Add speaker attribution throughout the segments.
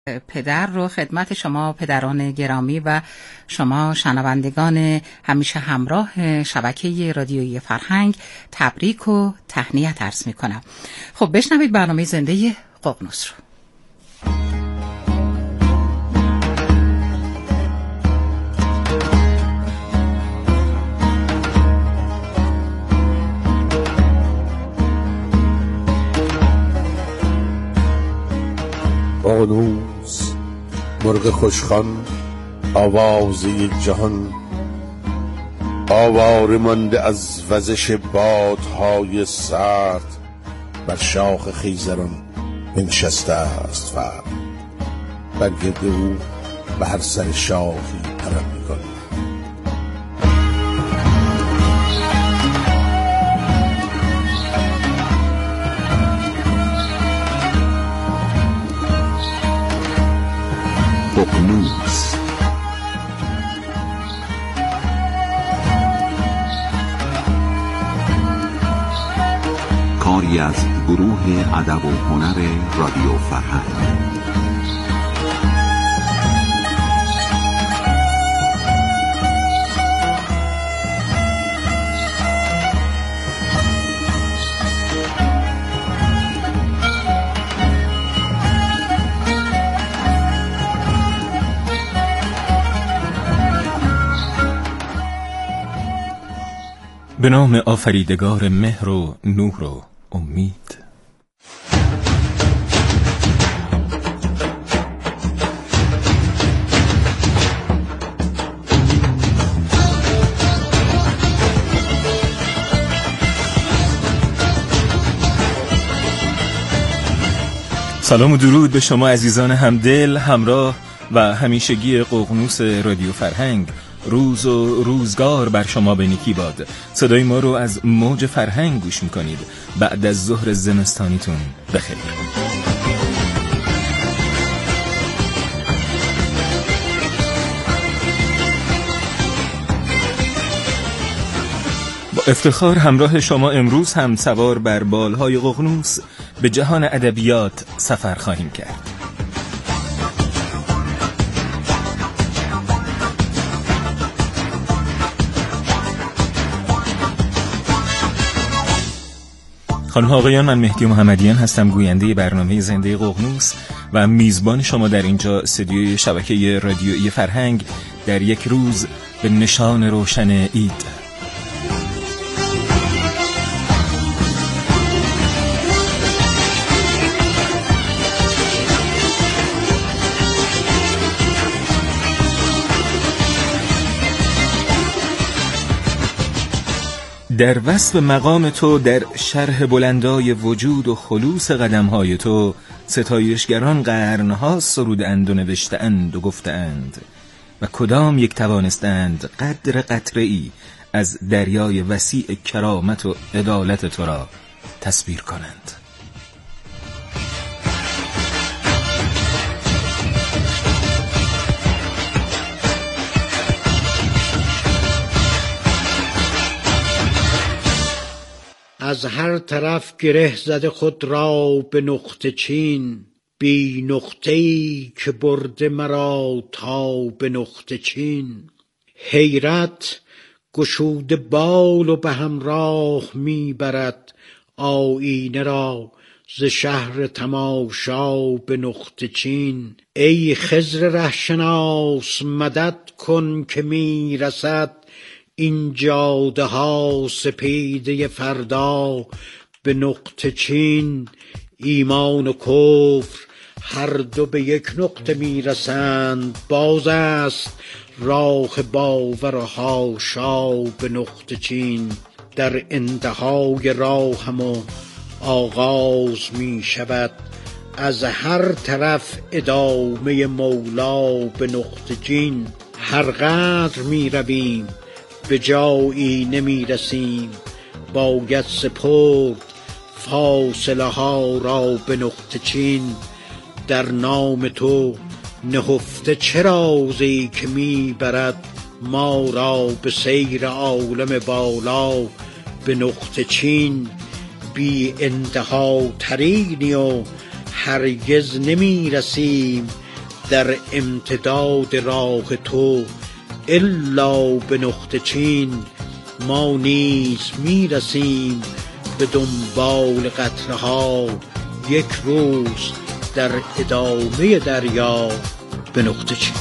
Speaker 1: پدر رو خدمت شما پدران گرامی و شما شنوندگان همیشه همراه شبکه رادیویی فرهنگ تبریک و تهنیت عرض می کنم. خب بشنوید برنامه زنده ققنوس رو.
Speaker 2: ققنوس مرغ خوشخوان آوازه جهان، آواره مانده از وزش بادهای سرد، بر شاخ خیزران بنشسته است فرد، بر گرد او به هر سر شاخی پرم می‌کند.
Speaker 3: ققنوس کاری از گروه ادب و هنر رادیو فرهنگ.
Speaker 4: به نام آفریدگار مهر و نور و امید. سلام و درود به شما عزیزان همدل، همراه و همیشگی ققنوس رادیو فرهنگ. روز و روزگار بر شما به نیکی باد. صدای ما رو از موج فرهنگ گوش میکنید. بعد از ظهر زمستانیتون بخیر. با افتخار همراه شما امروز هم سوار بر بالهای ققنوس به جهان ادبیات سفر خواهیم کرد. خانم آقایان، من مهدی محمدیان هستم، گوینده برنامه زنده ققنوس و میزبان شما در اینجا استودیوی شبکه رادیویی فرهنگ در یک روز به نشان روشن عید. در وصف مقام تو، در شرح بلندای وجود و خلوص قدمهای تو، ستایشگران قرنها سرودند و نوشتند و گفتند و کدام یک توانستند قدر قطره‌ای از دریای وسیع کرامت و عدالت تو را تصویر کنند.
Speaker 5: از هر طرف گره زده خود را به نقطه چین، بی نقطه‌ای که برده مرا تا به نقطه چین. حیرت گشوده بال و به همراه میبرد آیینه را ز شهر تماشا به نقطه چین. ای خضر رهشناس مدد کن که میرسد این جاده ها سپیده فردا به نقطه چین. ایمان و کفر هر دو به یک نقطه میرسند، باز است راه باور و حاشا به نقطه چین. در انتهای راه هم آغاز می شود از هر طرف ادامه مولا به نقطه چین. هر قدر می رویم به جایی نمی رسیم، باید سپرد فاصله ها را به نقطه چین. در نام تو نهفته چه رازی که می برد ما را به سیر عالم بالا به نقطه چین. بی انتها ترینی و هرگز نمی رسیم در امتداد راه تو الا به نقطه چین، ما نیز میرسیم به دنبال قطرها یک روز در ادامه دریا به نقطه چین.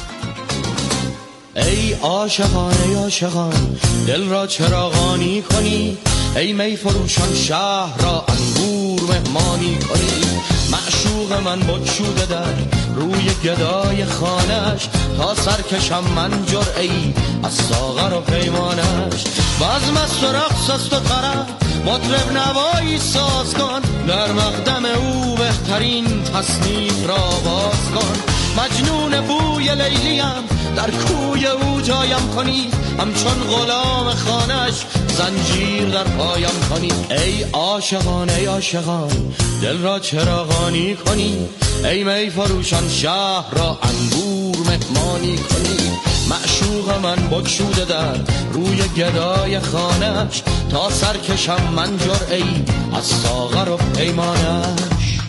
Speaker 6: ای عاشقان ای عاشقان دل را چراغانی کنی، ای می فروشان شهر را انگور مهمانی کنی. معشوق من بگشوده در روی گدای خانش، تا سرکشم من جرعه‌ای از ساغر و پیمانش. باز مست و رقص است و طرب مطرب نوایی ساز کن، در مقدم او بهترین تصنیف را باز کن. مجنون بوی لیلیم در کوی او جایم کنی، همچون غلام خانش زنجیر در پایم کنی. ای عاشقان ای عاشقان دل را چراغانی کنی، ای می فروشان شهر را انگور مهمانی کنی. معشوق من بگشوده در روی گدای خانش، تا سرکشم من جرعه‌ای از ساغر و پیمانش.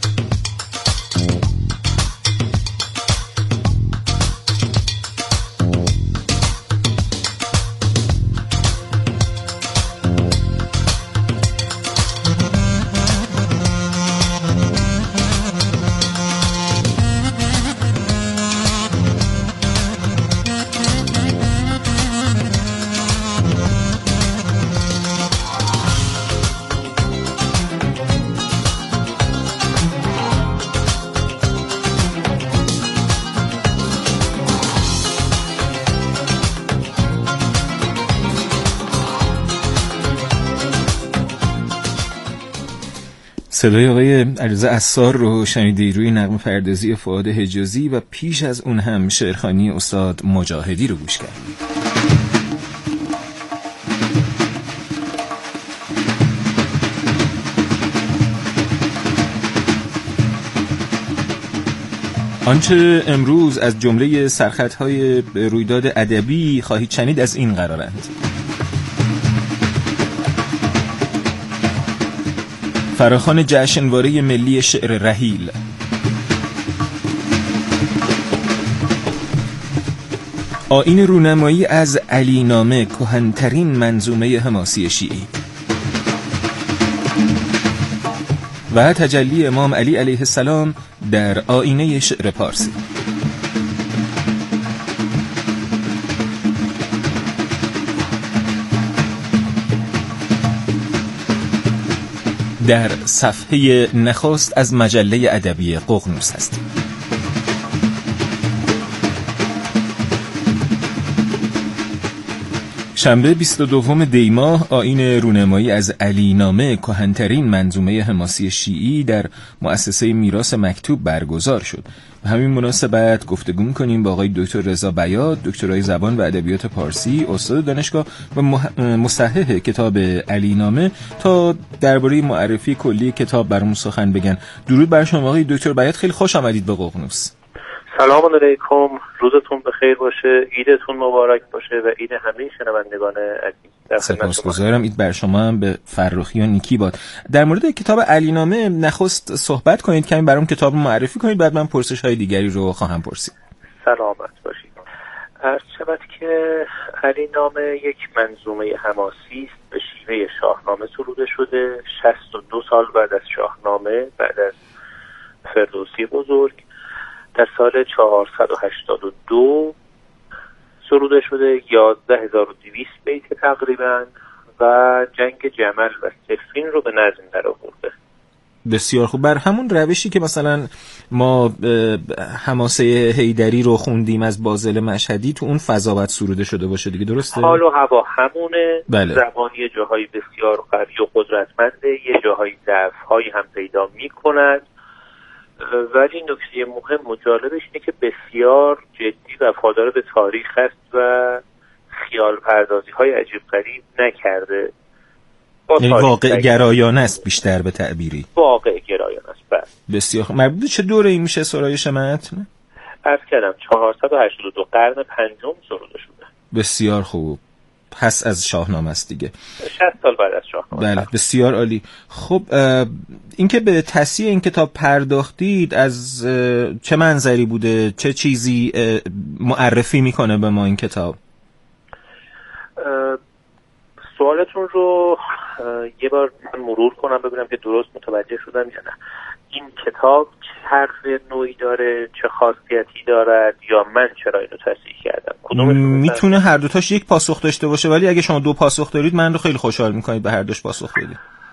Speaker 4: صدای آقای علیرضا عصار رو شنیدید روی نغمه پردازی فؤاد حجازی و پیش از اون هم شعرخوانی استاد مجاهدی رو گوش کردیم. آنچه امروز از جمله سرخطهای رویداد ادبی خواهید شنید از این قرارند: فراخوان جشنواره ملی شعر رحیل، آیین رونمایی از علی نامه، کهن‌ترین منظومه حماسی شیعی، و تجلی امام علی علیه السلام در آینه شعر پارسی. در صفحه نخست از مجله ادبی ققنوس هستیم. شنبه 22 دی ماه آیین رونمایی از علی نامه، کهن‌ترین منظومه حماسی شیعی، در مؤسسه میراث مکتوب برگزار شد. به همین مناسبت گفتگو می‌کنیم با آقای دکتر رضا بیات، دکترای زبان و ادبیات پارسی، استاد دانشگاه و مصحح کتاب علی نامه، تا درباره معرفی کلی کتاب برامون سخن بگن. درود بر شما آقای دکتر بیات، خیلی خوش آمدید به ققنوس.
Speaker 7: سلام علیکم، روزتون بخیر باشه، عیدتون مبارک باشه و عید همه شنوندگان عزیز.
Speaker 4: سپاسگزارم. عید بر شما هم به فرخی و نیکی باد. در مورد کتاب علی نامه نخست صحبت کنید، کمی برام کتاب رو معرفی کنید، بعد من پرسش‌های دیگری رو خواهم پرسید.
Speaker 7: سلامت باشید. عرض شود که علی نامه یک منظومه حماسی است، به شیوه شاهنامه سروده شده. 62 سال بعد از شاهنامه، بعد از فردوسی بزرگ، در سال 482 سروده شده. 11200 بیت تقریبا، و جنگ جمل و صفین رو به نظم در آورده.
Speaker 4: بسیار خوب. بر همون روشی که مثلا ما حماسه حیدری رو خوندیم از بازل مشهدی، تو اون فضا باید سروده شده باشه دیگه، درسته؟
Speaker 7: حال و هوا همونه.
Speaker 4: بله.
Speaker 7: زبان یه جاهایی بسیار قوی و قدرتمنده، یه جاهایی ضعف‌هایی هم پیدا می‌کند، ولی نکته مهم و جالبش اینه که بسیار جدی و وفادار به تاریخ است و خیال پردازی های عجیب غریب نکرده.
Speaker 4: یعنی واقع گرایانه است بیشتر به تعبیری.
Speaker 7: واقع گرایانه است. بله.
Speaker 4: بسیار خوب. مربوط چه دوره این میشه سرایش متن؟
Speaker 7: عرض کردم 482 قرن پنجم سروده شده.
Speaker 4: بسیار خوب. پس از شاهنامه است دیگه.
Speaker 7: 60 سال بعد از شاهنامه.
Speaker 4: بله، بسیار عالی. خب اینکه به تصحیح این کتاب پرداختید از چه منظری بوده؟ چه چیزی معرفی میکنه به ما این کتاب؟
Speaker 7: سوالتون رو یه بار من مرور کنم ببینم که درست متوجه شدم یا نه. این کتاب چه حرف نوعی داره، چه خاصیتی دارد، یا من چرا اینو تصحیح کردم؟
Speaker 4: میتونه هر دوتاش یک پاسخ داشته باشه، ولی اگه شما دو پاسخ دارید من رو خیلی خوشحال میکنید به هر دوش پاسخ بدید.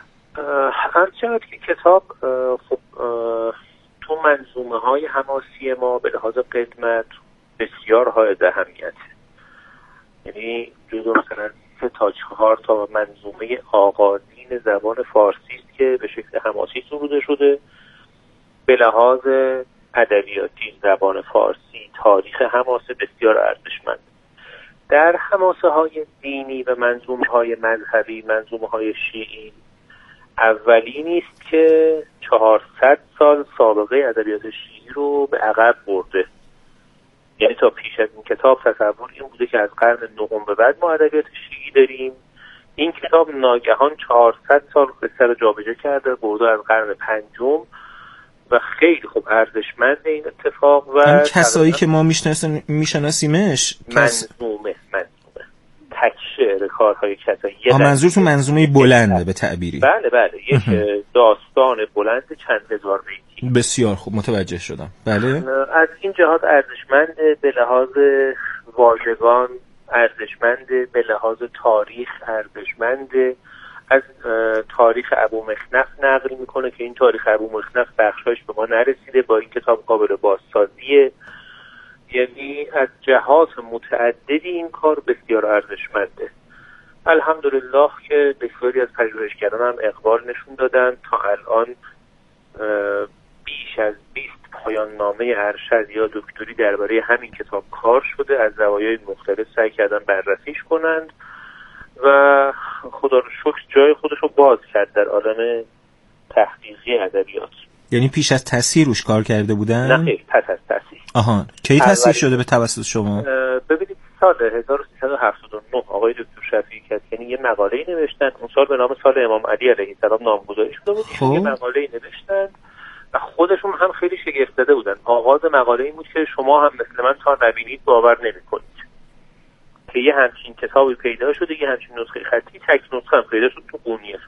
Speaker 7: همچنان که کتاب خب تو منظومه های حماسی ما به لحاظ قدمت بسیار حائز اهمیت، یعنی جزو مثلا 3 تا 4 تا منظومه آغازین زبان فارسی است که به شکل حماسی سروده شده. به لحاظ ادبیاتی زبان فارسی تاریخ حماسه بسیار ارزشمند. در حماسه های دینی و منظومه های مذهبی، منظومه های شیعی، اولینی است که 400 سال سابقه ادبیات شیعی رو به عقب برده. یعنی تا پیش از این کتاب تصور این بوده که از قرن 9 به بعد ما ادبیات شیعی داریم. این کتاب ناگهان 400 سال قصه رو جابجا کرده، برده از قرن 5 و خیلی خوب ارزشمند این اتفاق. و
Speaker 4: این کسایی که ما میشناسیمش
Speaker 7: منظومه تک شعر کارهای کسایی.
Speaker 4: منظورتون منظومه بلنده به تعبیری؟
Speaker 7: بله یک داستان بلند چند هزار بیتی.
Speaker 4: بسیار خوب متوجه شدم. بله،
Speaker 7: از این جهات ارزشمنده، به لحاظ واژگان ارزشمنده، به لحاظ تاریخ ارزشمنده. از تاریخ ابو مخنف نقل میکنه که این تاریخ ابو مخنف بخشایش به ما نرسیده، با این کتاب قابل بازسازیه. یعنی از جهات متعددی این کار بسیار ارزشمنده. الحمدلله که بسیاری از پژوهشگران هم اقبال نشون دادن. تا الان بیش از 20 پایان نامه ارشد یا دکتری درباره همین کتاب کار شده، از زوایای مختلف سعی کردن بررسیش کنند و خدا رو شکر جای خودش رو باز کرد در عالم تحقیقی ادبیات.
Speaker 4: یعنی پیش از تصحیح روش کار کرده بودن؟
Speaker 7: نه خیر، پس از تصحیح.
Speaker 4: آها، کی تصحیح شده به توسط شما؟
Speaker 7: ببینید سال 1379 آقای دکتر شفیعی کدکنی یه مقاله‌ای نوشتن. اون سال به نام سال امام علی علیه السلام نامگذاری شده بود. یه مقاله‌ای نوشتن و خودشون هم خیلی شگفت زده بودن. آغاز مقاله این بود که شما هم مثل من تا نبینید باور نمی‌کنید که یه همچین کتابی پیدا شده، یه همچین نسخه خطی تک نسخه هم پیدا شد تو قونیه.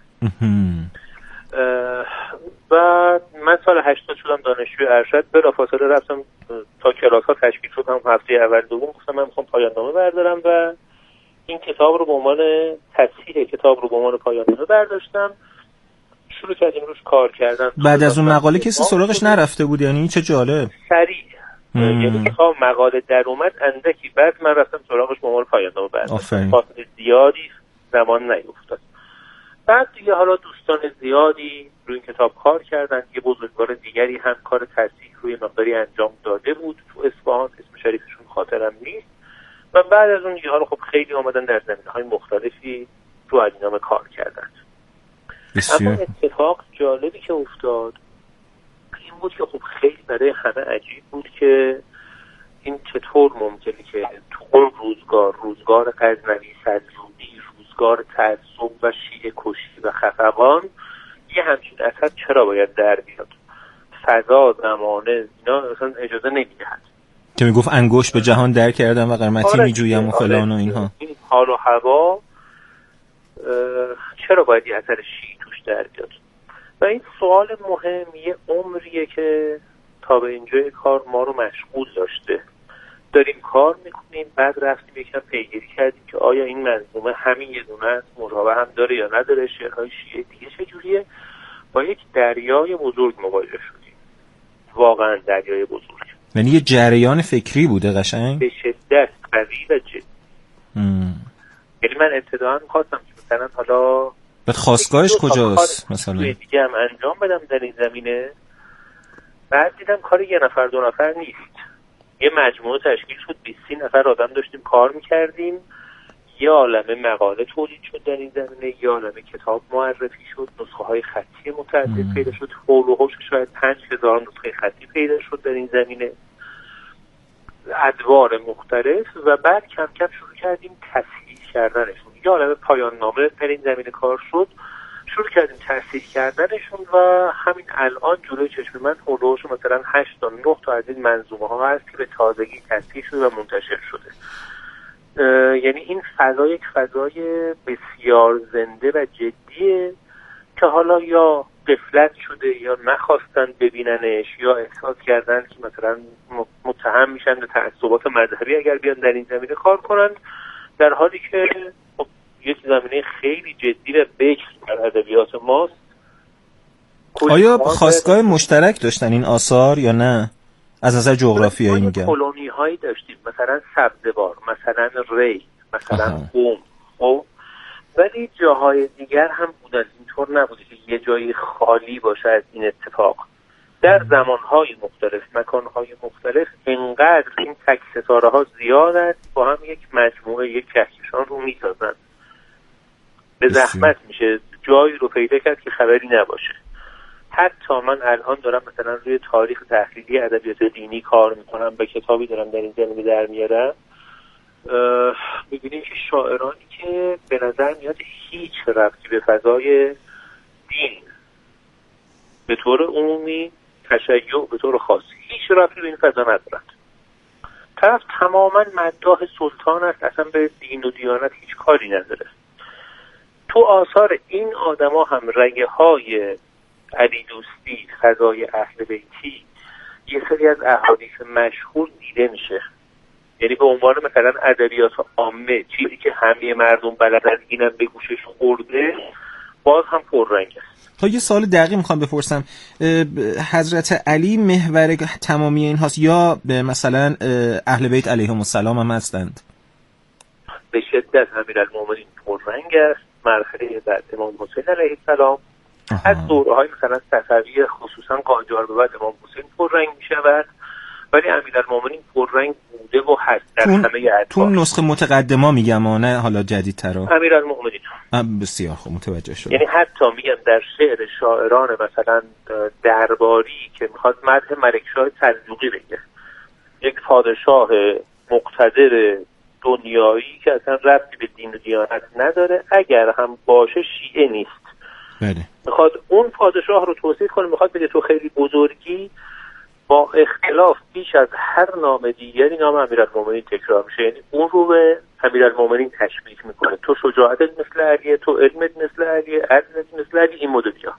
Speaker 7: و من سال 80 شدم دانشجوی ارشد. بلافاصله رفتم تا کلاس‌ها تشکیل شد، هم هفته اول دوم گفتم من میخوام پایان نامه بردارم و این کتاب رو به عنوان تصحیح کتاب رو به عنوان پایان نامه برداشتم. شروع کردیم روش کار کردن.
Speaker 4: بعد از اون مقاله کسی سراغش نرفته بود؟ یعنی چه جالب.
Speaker 7: سریع یعنی که مقاله در اومد اندکی بعد من رفتم سراغش به عنوان پایان نامه برداشتم. فاصله زیادی زمان نیفتاد. بعد دیگه حالا دوستان زیادی روی این کتاب کار کردن. یه بزرگوار دیگری هم کار تصحیح روی مقداری انجام داده بود تو اصفهان، اسم شریفشون خاطرم نیست. و بعد از اون دیگه حالا خب خیلی اومدن در زمینه‌های مختلفی تو علی‌نامه کار کردن. اما اتفاق جالبی که افتاد این بود که خب خیلی برای همه عجیب بود که این چطور ممکنه که تو اون روزگار غزنوی سلجوقی، روزگار تعصب و شیعه کشی و خفقان، یه همچین اثر چرا باید در بیاد؟ فضا، زمانه اینا اصلا اجازه نمیدهد.
Speaker 4: که میگفت انگشت به جهان در کردن و قرمتی میجویم و فلان و اینها.
Speaker 7: این حال و هوا چرا باید یه اثر شیعی توش در بیاد؟ و این سوال مهم یه عمریه که تا به اینجای کار ما رو مشغول داشته. داریم کار میکنیم، بعد رفتیم یکم پیگیری کردیم که آیا این منظومه همین یه دونه است، مشابه هم داره یا نداره، شعرهای شیعه دیگه چجوریه. با یک دریای بزرگ مواجه شدیم، واقعا دریای بزرگ.
Speaker 4: یعنی یه جریان فکری بوده قشنگ
Speaker 7: به شدت قوی و جدی. یعنی من ابتداً می‌خواستم که مثلا حالا
Speaker 4: بعد خواستگاهش کجاست مثلا
Speaker 7: دیگه هم انجام بدم در این زمینه. بعد دیدم کار یه نفر دو نفر نیست، یه مجموعه تشکیل شد، 20 نفر آدم داشتیم کار میکردیم. یه عالمه مقاله تولید شد در این زمینه، یه عالمه کتاب معرفی شد، نسخه های خطی متعدد پیدا شد، حول و حوش شاید 5000 نسخه خطی پیدا شد در این زمینه، ادوار مختلف. و بعد کم کم شروع کردیم تصحیح کردنشون. یه عالمه پایان نامه در این زمینه کار شد، شروع کردیم تصحیح کردنشون و همین الان جلوی چشم من حدودش مثلا 8 تا 9 تا از این منظومه ها هست که به تازگی تصحیح شده و منتشر شده. یعنی این فضا یک فضای بسیار زنده و جدیه که حالا یا غفلت شده یا نخواستن ببیننش یا احساس کردن که مثلا متهم میشن به تعصبات مذهبی اگر بیان در این زمینه کار کنند، در حالی که یک زمینه خیلی جدی و بکر در ادبیات ماست.
Speaker 4: آیا خواستگاه مشترک داشتن این آثار یا نه؟ از نظر جغرافیایی میگم.
Speaker 7: کلونی هایی داشتیم، مثلا سبزوار، مثلا ری، مثلا قم، خب ولی جاهای دیگر هم بودن. اینطور نبوده که یه جایی خالی باشه از این اتفاق. در زمانهای مختلف، مکانهای مختلف انقدر این تک ستاره ها زیاد است با هم یک مجموعه، یک کهکشان رو میسازن. به زحمت میشه جایی رو پیدا کرد که خبری نباشه. حتی من الان دارم مثلا روی تاریخ تحلیلی ادبیات دینی کار میکنم، به کتابی دارم در این زمینه در میارم. میبینیم که شاعرانی که به نظر میاد هیچ ربطی به فضای دین به طور عمومی، تشیع به طور خاص، هیچ ربطی به این فضا ندارند. طرف تماما مداح سلطان است، اصلا به دین و دیانت هیچ کاری نداره. تو آثار این آدما هم رگه های علی دوستی، فضای اهل بیتی، یه سری از احادیث مشهور دیده میشه. یعنی به عنوان مثلا ادبیات عامه، چیزی که همه مردم بلدن اینم به گوشش خورده، باز هم پررنگ است.
Speaker 4: تا یه سوال دقیق میخوام بپرسم، حضرت علی محور تمامی این هاست یا مثلا اهل بیت علیهم السلام هم هستند؟
Speaker 7: به شدت امیرالمومنین پررنگ است. مرحله بعد امام حسین علیه السلام، از دوره‌های مثلا صفوی خصوصا قاجار به بعد امام حسین پررنگ میشود، ولی امیرالمومنین پررنگ بوده و هست در همه ادوار.
Speaker 4: تو نسخه متقدما میگم، نه حالا جدیدترا.
Speaker 7: امیرالمومنین
Speaker 4: بسیار خوب، متوجه شدم.
Speaker 7: یعنی حتی میگم در شعر شاعران مثلا درباری که میخواد مدح ملکشاه سلجوقی بگه، یک پادشاه مقتدر دنیایی که اصلا ربطی به دین و دیانت نداره، اگر هم باشه شیعه نیست.
Speaker 4: بله.
Speaker 7: میخواد اون پادشاه رو توصیف کنه، میخواد بگه تو خیلی بزرگی، با اختلاف بیش از هر نام دیگری نام امیرالمومنین تکرار میشه. یعنی اون رو به امیرالمومنین تشبیه میکنه، تو شجاعتت مثل علیه، تو علمت مثل علیه، عدلت مثل علیه، این مدلیا.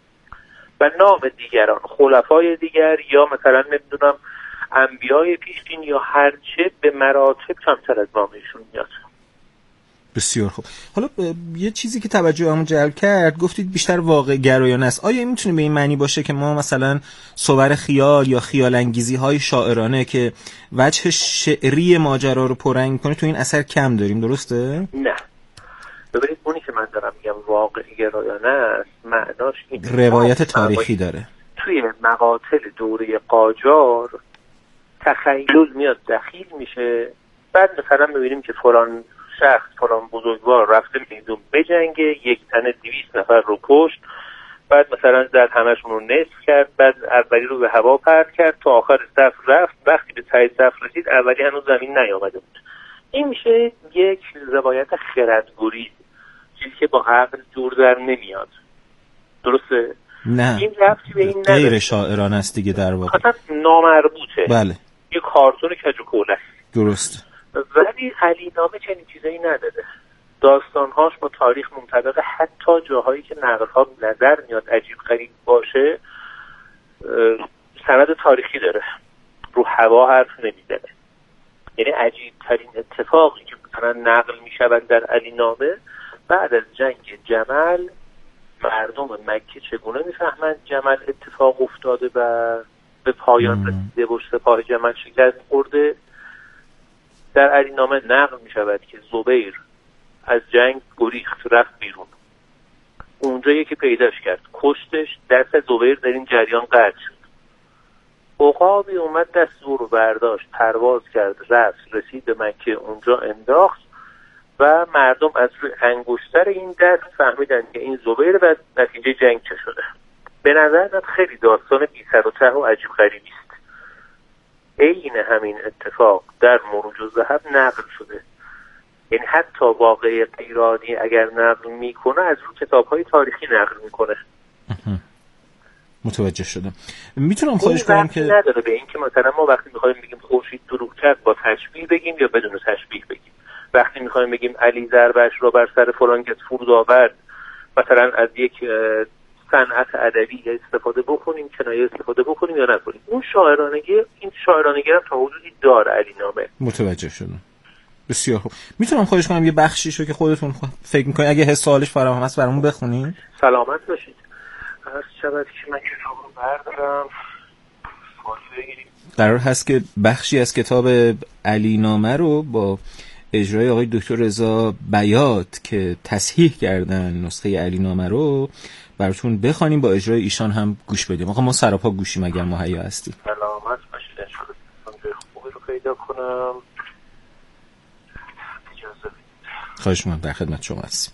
Speaker 7: و نام دیگران، خلفای دیگر یا مثلا نمیدونم انبیای پیشین یا هرچه، به مراتب کمتر از نامشون میاد.
Speaker 4: بسیار خوب. حالا یه چیزی که توجهمو جلب کرد، گفتید بیشتر واقع گرایانه است. آیا این میتونه به این معنی باشه که ما مثلا صور خیال یا خیال انگیزی های شاعرانه که وجه شعری ماجرا رو پررنگ میکنه تو این اثر کم داریم، درسته؟
Speaker 7: نه. ببینید اونی که من دارم میگم واقع گرایانه است، معناش این
Speaker 4: روایت تاریخی داره.
Speaker 7: توی مقاتل دوره قاجار تخیل میاد دخیل میشه، بعد مثلا میبینیم که فلان شخص، فلان بزرگوار رفته میدون بجنگه، یک تنه 200 نفر رو کشت، بعد مثلا زد همشون رو نصف کرد، بعد اولی رو به هوا پرت کرد، تا آخر صف رفت، وقتی به ته صف رسید اولی هنوز زمین نیامده بود. این میشه یک روایت خردگوری، چیزی که با عقل جور در نمیاد. درسته؟
Speaker 4: نه،
Speaker 7: این ربطی به این نداره.
Speaker 4: غیر شاعران است دیگه در واقع.
Speaker 7: اصلا نامربوطه.
Speaker 4: بله.
Speaker 7: یه کارتون کج و کوله است.
Speaker 4: درست.
Speaker 7: ولی علی نامه چنین چیزایی نداره. داستانهاش با تاریخ منطبقه، حتی جاهایی که نقل‌ها نظر میاد عجیب غریب باشه سند تاریخی داره، رو هوا حرف نمیزنه. یعنی عجیب ترین اتفاقی که مثلا نقل میشود در علی نامه، بعد از جنگ جمل مردم مکه چگونه میفهمند جمل اتفاق افتاده و به پایان رسیده و سپاه جمل شکست خورده. در علی نامه نقل می شود که زبیر از جنگ گریخت، رفت بیرون، اونجا یکی پیداش کرد، کشتش، دست زبیر در این جریان قطع شد. عقابی اومد دست او رو برداشت، پرواز کرد، رفت، رسید به مکه، اونجا انداخت و مردم از روی انگشتر این دست فهمیدن که این زبیر و نتیجه جنگ چه شده. به نظر من خیلی داستان بی سر و ته و عجیب غریبی است. عین همین اتفاق در مروج الذهب نقل شده. یعنی حتی واقعه ایرانی اگر نقل میکنه از رو کتاب‌های تاریخی نقل میکنه.
Speaker 4: متوجه شدم. میتونم خواهش کنم که
Speaker 7: نداره به این که مثلا ما وقتی میخوایم بگیم خورشید دروغ کرد با تشبیه بگیم یا بدون تشبیه بگیم. وقتی میخوایم بگیم علی ضربش را بر سر فلان کس فرود آورد، مثلا از یک صنعت ادبی استفاده بکنیم، کنایه استفاده بکنیم یا نکنیم. اون شاعرانگی، این شاعرانگی هم تا حدودی داره علی نامه.
Speaker 4: متوجه شدم. بسیار خوب. میتونم خواهش کنم یه بخشیشو که خودتون فکر میکنید اگه حس سوالش فراهم هست برامون بخونید؟
Speaker 7: سلامت باشید. عرض شود که من کتاب رو بردارم سوال بگیریم.
Speaker 4: قرار هست که بخشی از کتاب علی نامه رو با اجرای آقای دکتر رضا بیات که تصحیح کردن نسخه علی نامه رو براتون بخوانیم، با اجرای ایشان هم گوش بدیم. آقا ما سراپا گوشیم اگر مهیا هستید.
Speaker 7: سلامت باشید. انشالله جای خوبی رو پیدا کنم. اجازه بدید.
Speaker 4: خواهش می‌کنم، در خدمت شما هستیم.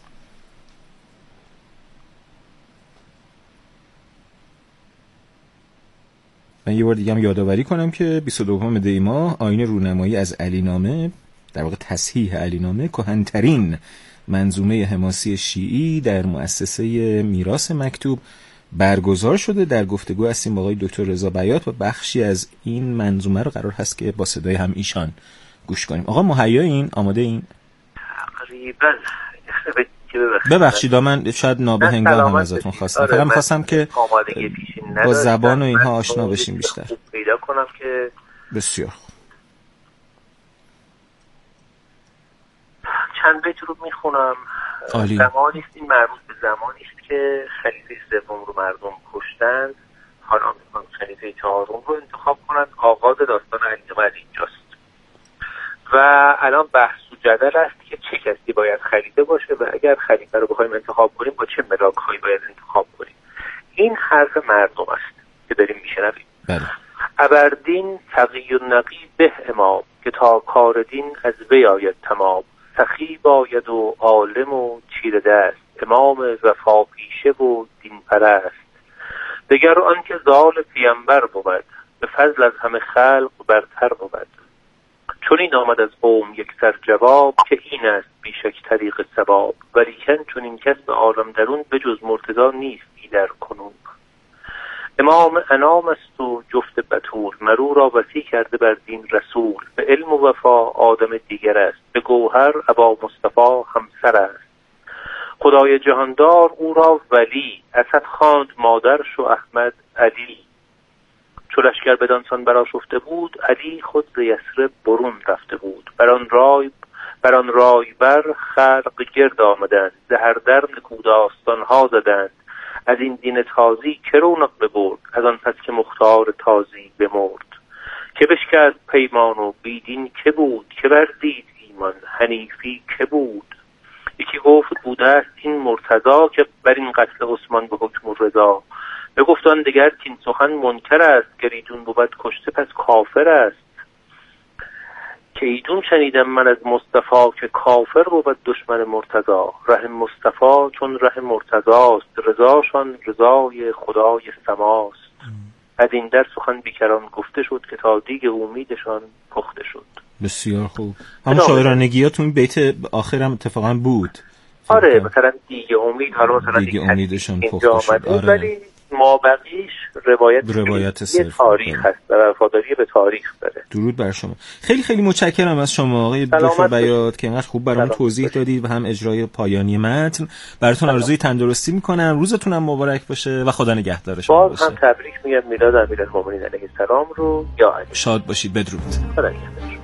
Speaker 4: من یه بار دیگه هم یادآوری کنم که 22 دی ماه آیین رونمایی از علی نامه، در واقع تصحیح علی نامه، کهن‌ترین منظومه حماسی شیعی در مؤسسه میراث مکتوب برگزار شده. در گفتگو هستیم با آقای دکتر رضا بیات و بخشی از این منظومه رو قرار هست که با صدای هم ایشان گوش کنیم. آقا مهیایین؟ آماده این؟
Speaker 7: تقریبا.
Speaker 4: ببخشید من شاید نابهنگام هم ازتون خواستم. فقط می‌خواستم که با زبان و اینها آشنا بشیم بیشتر.
Speaker 7: پیدا کنم که
Speaker 4: بسیار
Speaker 7: چند بیت رو میخونم. زمانی است، این مربوط به زمانی است که خلیفه سوم رو مردم کشتند. حالا میخوام خلیفه چهارم رو انتخاب کنند. آغاز داستان علی نامه اینجاست و الان بحث و جدل است که چه کسی باید خلیفه باشه و اگر خلیفه رو بخوایم انتخاب کنیم با چه ملاک‌هایی باید انتخاب کنیم. این حرف مردم است که داریم میشنویم.
Speaker 4: بله.
Speaker 7: ابردین تقی و نقی به امام که تا کار دین از وی آید تمام. سخی باید و عالم و چیره دست، امام وفا پیشه و دین پرست. دگر آن که زال پیامبر بود، به فضل از همه خلق برتر بود. چون این آمد از قوم یک سر جواب، که این است بیشک طریق ثواب. ولیکن چون این کس به عالم درون، به جز مرتضی نیست ایدر کنون. امام انام است و جفت بتول، مرو را وصی کرده بر دین رسول. به علم و وفا آدم دیگر است، به گوهر ابا مصطفی همسر است. خدای جهاندار او را ولی، اسد خواند مادرش و احمد علی. چو لشکر بدانسان برآشفته بود، علی خود ز یثرب برون رفته بود. بر آن رای بر خلق گرد آمدند، ز هر در نکوداستانها زدند. از این دین تازی که رونق ببرد، از آن پس که مختار تازی بمرد. که بشکست پیمان و بیدین که بود، که بردید ایمان حنیفی که بود. یکی گفت بوده است این مرتضی، که بر این قتل عثمان به حکم رضا. بگفتان دگر که این سخن منکر است، گر ایدون بود کشته پس کافر است. که ایدون شنیدم من از مصطفی، که کافر بود دشمن مرتضی. ره مصطفی چون ره مرتضاست، رضاشان رضای خدای سماست. از این در سخن بیکران گفته شد، که تا دیگ امیدشان پخته شد.
Speaker 4: بسیار خوب. همون شاعرانگیاتون بیت آخرم اتفاقا بود.
Speaker 7: آره مثلا دیگ امید، حالا مثلا
Speaker 4: دیگ امیدشان پخته شد.
Speaker 7: آره. ولی ما بقیش روایت
Speaker 4: صرف
Speaker 7: تاریخ هست و وفاداری به تاریخ داره.
Speaker 4: درود بر شما. خیلی خیلی متشکرم از شما آقای دکتر بیات که اینقدر خوب برام توضیح دادید و هم اجرای پایانی متن. براتون آرزوی تندرستی میکنم. روزتون هم مبارک باشه و خدا نگهدار شما باشه.
Speaker 7: باز هم تبریک میگم میلاد امیرالمومنین علیه السلام رو. یا علی.
Speaker 4: شاد باشید. بدرود.
Speaker 7: خدا نگهدار.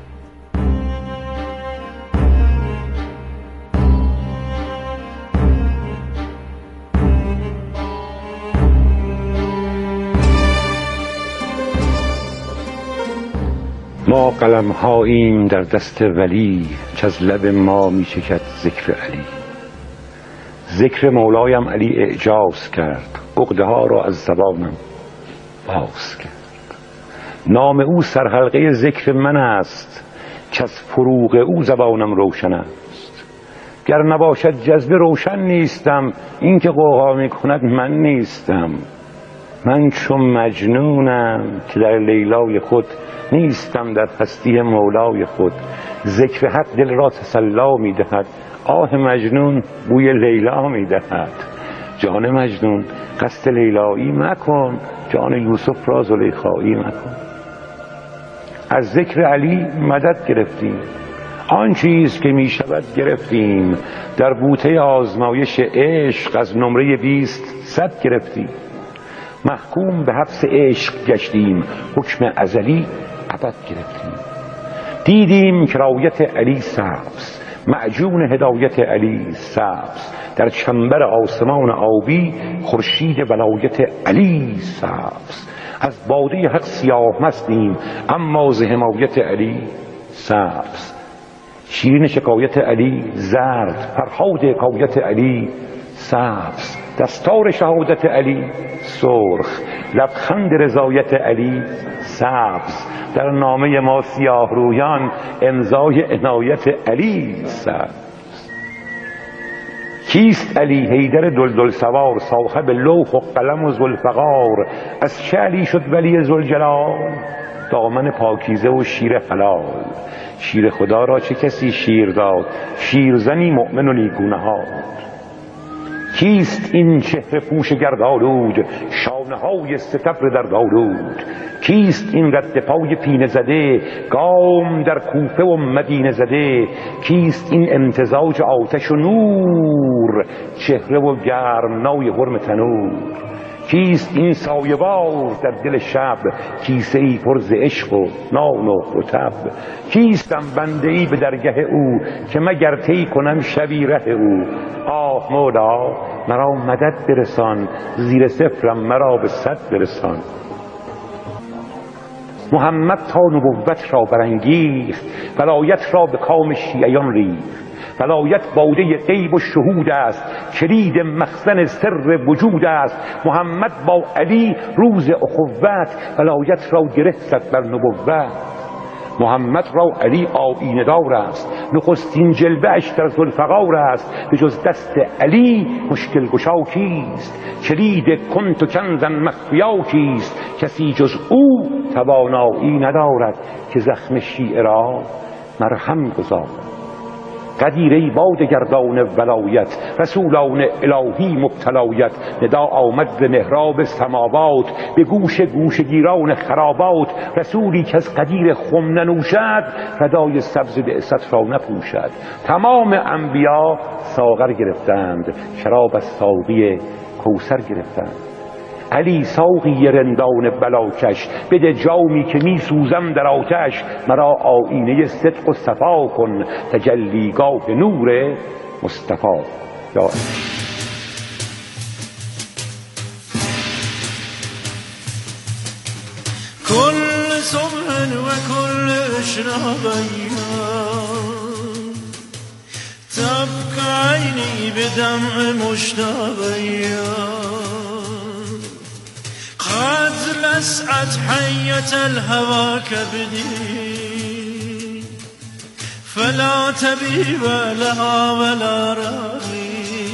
Speaker 8: ما قلم هاییم در دست ولی، چه از لب ما می چکد ذکر علی. ذکر مولایم علی اعجاز کرد، عقده ها را از زبانم باز کرد. نام او سرحلقه ذکر من است، چه از فروغ او زبانم روشن است. گر نباشد جذبه روشن نیستم، این که غوغا می کند من نیستم. من چون مجنونم که در لیلای خود نیستم، در هستی مولای خود ذکر حق دل را تسلا می دهد. آه مجنون بوی لیلا می دهد. جان مجنون قصد لیلایی مکن، جان یوسف را زلیخایی مکن. از ذکر علی مدد گرفتیم، آن چیز که می شود گرفتیم. در بوته آزمایش عشق از نمره 20 100 گرفتیم. محکوم به حبس عشق گشتیم، حکم ازلی ابد گرفتیم. دیدیم که رایت علی سبز، معجون هدایت علی سبز. در چنبر آسمان آبی خورشید ولایت علی سبز. از باده حق سیاه مستیم، اما ز حمایت علی سبز. شیرین شکایت علی زرد، فرهاد حکایت علی سبز. دستار شهادت علی سرخ، لبخند رضایت علی سبز. در نامه ما سیاه رویان امضای عنایت علی سبز. کیست علی؟ حیدر دلدل سوار، صاحب لوح و قلم و ذوالفقار. از چه علی شد ولی ذوالجلال؟ دامن پاکیزه و شیر حلال. شیر خدا را چه کسی شیر داد؟ شیرزنی مؤمن و نیکونهاد. کیست این چهره پوش گردآلود، شانه های ستبر در دارود؟ کیست این قد پای پینه زده، گام در کوفه و مدینه زده؟ کیست این امتزاج آتش و نور، چهره و گرمنای حرم تنور؟ کیست این سایه‌وار در دل شب، کیسه ای پر ز عشق و نان و رطب؟ کیستم بنده ای به درگه او، که مگر طی کنم شبی ره او؟ آه مولا مرا مدد برسان، زیر صفرم مرا به 100 برسان. محمد تا نبوت را برانگیخت، ولایت را به کام شیعیان ریخت. ولایت باده غیب و شهود است، کلید مخزن سر وجود است. محمد با علی روز اخوت، ولایت را گره زد بر نبوت. محمد را علی آیینه دار است، نخستین جلوه اش در ذوالفقار است. به جز دست علی مشکل گشا کیست؟ کلید کنت و کنزا مخفیا کیست؟ کسی جز او توانایی ندارد، که زخم شیعه را مرهم گذارد. قدیر ای باد گردان ولایت، رسولان الهی مبتلایت. ندا آمد ز محراب سماوات، به گوش گوشگیران خرابات. رسولی که از قدیر خم ننوشد، ردای سبز بعثت را نپوشد. تمام انبیا ساغر گرفتند، شراب از ساقی کوثر گرفتند. علی ساقی رندان بلاکش، بده جامی که می سوزم در آتش. مرا آینه صدق و صفا کن، تجلیگاه نور مصطفی. یا
Speaker 6: كل صبح وكل اشراقيا تبكى عيني بدمع مشتاقيا. قد لسعت حية الهوى كبدي، فلا تبيب لها ولا راغي.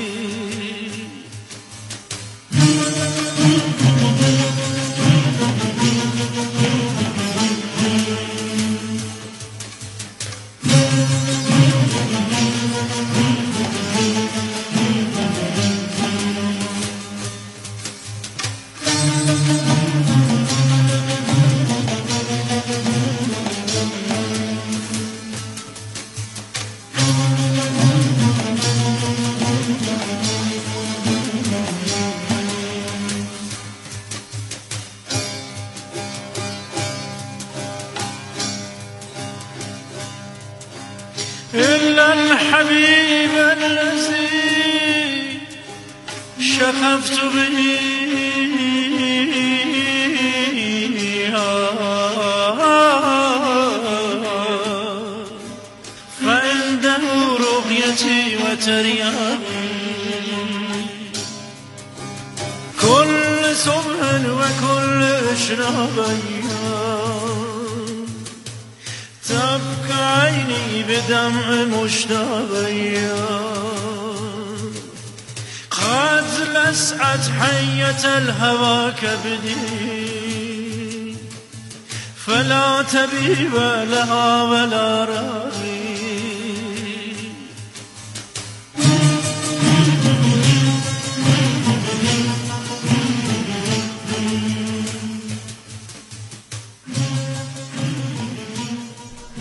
Speaker 6: إلا الحبيب الذي شغفت به فعنده رؤيتي وترياقي. كل صبح وكل إشراقي تبكى عيني بدمع مشتاقيا. قد لسعت حية الهوى كبدي،
Speaker 9: فلا طبيب لها ولا راقي